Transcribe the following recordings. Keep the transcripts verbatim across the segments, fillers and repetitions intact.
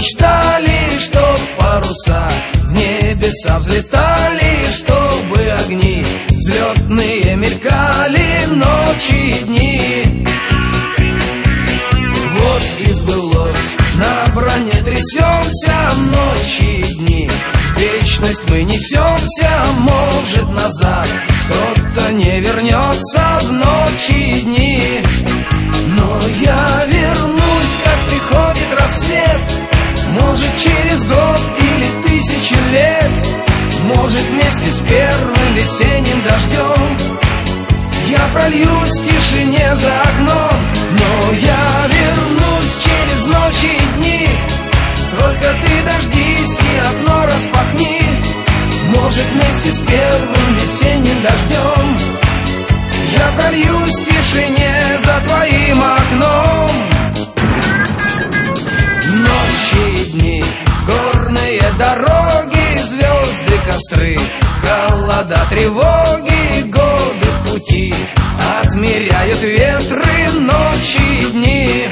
мечтали, чтоб паруса в небеса взлетали, чтобы огни взлетные мелькали ночи и дни. Вот и сбылось, на броне трясемся ночи и дни. В вечность мы несемся, может, назад кто-то не вернется в ночи и дни. Но я вернусь, как приходит рассвет, может, через год или тысячи лет, может, вместе с первым весенним дождем я прольюсь в тишине за окном. Но я вернусь через ночи и дни, только ты дождись и окно распахни. Может, вместе с первым весенним дождем я прольюсь в тишине за твоим окном. Ночи и дни, горные дороги, звезды, костры, холода, тревоги, годы в пути отмеряют ветры ночи и дни.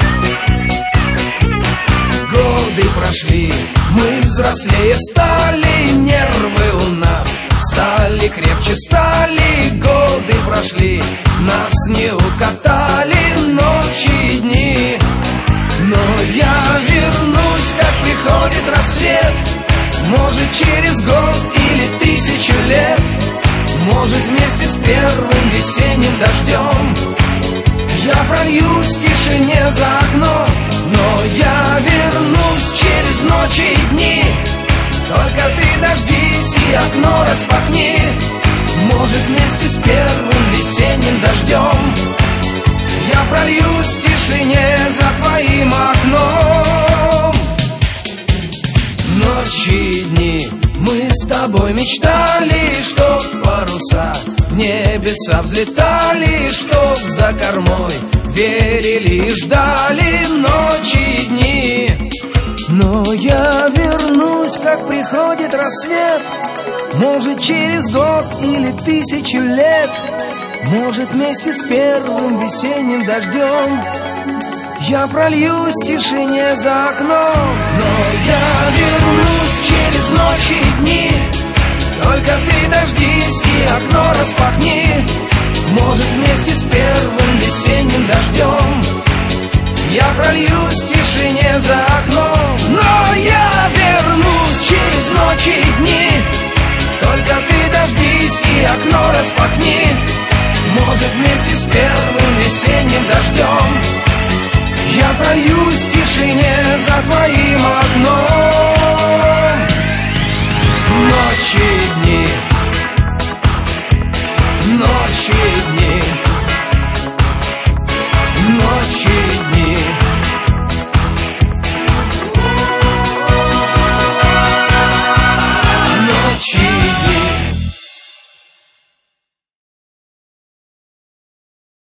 Годы прошли, мы взрослее стали, нервы у нас стали крепче стали. Годы прошли, нас не укатали ночи и дни. Но я вернусь, как приходит рассвет, может, через год или тысячу лет, может, вместе с первым весенним дождем я прольюсь в тишине за окном. Но я вернусь через ночи и дни, только ты дождись и окно распахни. Может, вместе с первым весенним дождем я прольюсь в тишине за твоим окном. Ночи и дни, мы с тобой мечтали, чтоб паруса в небеса взлетали, чтоб за кормой верили и ждали ночи и дни. Но я вернусь, как приходит рассвет, может, через год или тысячу лет, может, вместе с первым весенним дождем я прольюсь в тишине за окном. Но я вернусь через ночи и дни, только ты дождись и окно распахни. Может, вместе с первым весенним дождем я прольюсь в тишине за окном. Но я вернусь через ночи и дни, только ты дождись и окно распахни. Может, вместе с первым весенним дождем я прольюсь в тишине за твоим окном.